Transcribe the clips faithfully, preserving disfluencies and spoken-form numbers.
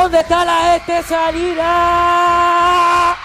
¿Dónde está la gente salida?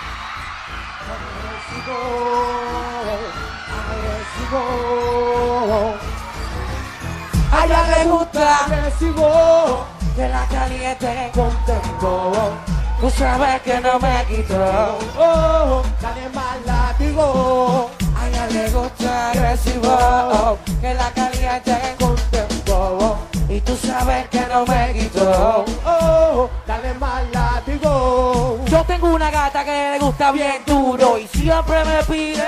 A ella le gusta agresivo, que la caliente contento. Tú sabes que no me quito. Oh, dale más látigo. A ella le gusta agresivo, que la caliente contento. Y tú sabes que no me quito. Oh, dale más látigo. Yo tengo una gata que le gusta bien duro y siempre me pide.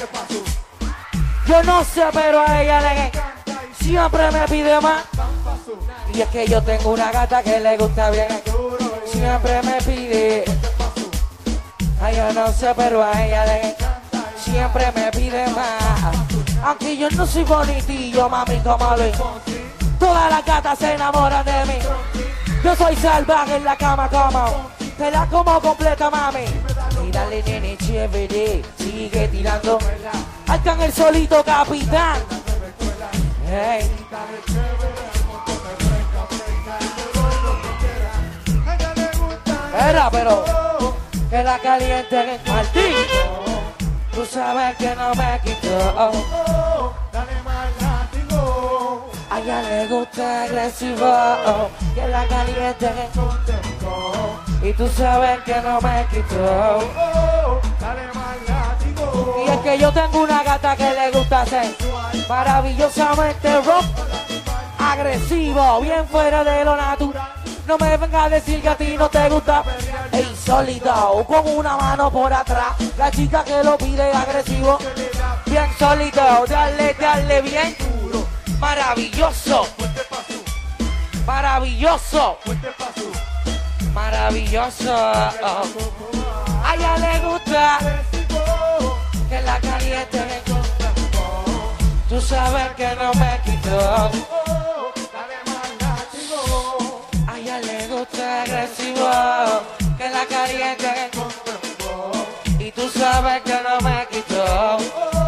Yo no sé, pero a ella le siempre me pide más. Y es que yo tengo una gata que le gusta bien duro y siempre me pide. Ay, yo no sé, pero a ella le siempre me pide más. Aunque yo no soy bonitillo, mami, como Luis. Todas las gatas se enamoran de mí. Yo soy salvaje en la cama como. Te la como completa, mami. Y dale, nene, chévere. Sigue tirando. Arcángel solito, capitán. Hey. Era, pero que la caliente en el Martín. Tú sabes que no me quito. Dale más látigo. A ella le gusta agresivo, que la caliente en el contento. Y tú sabes que no me quito. Dale más látigo. Y es que yo tengo una gata que le gusta hacer maravillosamente rock, agresivo, bien fuera de lo natural. No me venga a decir que a ti no te gusta. E insólito, con una mano por atrás. La chica que lo pide agresivo, bien sólido, dale, dale bien duro. Maravilloso, maravilloso, maravilloso. A ella le gusta que la caliente. Tú sabes que no me quito. A ella le gusta agresivo, que la caliente. Y tú sabes que no me quito.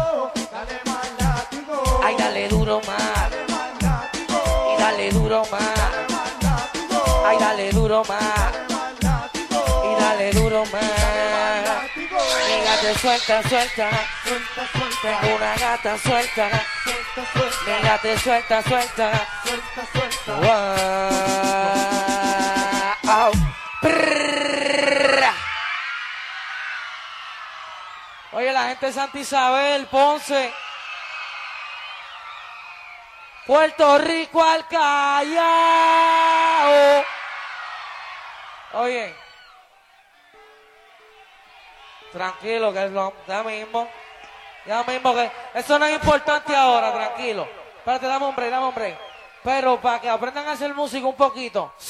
Ay, dale duro más. Y dale duro más. Ay, dale duro más. Y dale duro más. Mi gata suelta, suelta. Tengo una gata suelta. Mi gata suelta, suelta. Wow. Oye, la gente de Santa Isabel, Ponce, Puerto Rico al Callao. Oye, tranquilo, que es lo ya mismo. Ya mismo que eso no es importante ahora, tranquilo. Espérate, dame un break, dame un break. Pero para que aprendan a hacer música un poquito.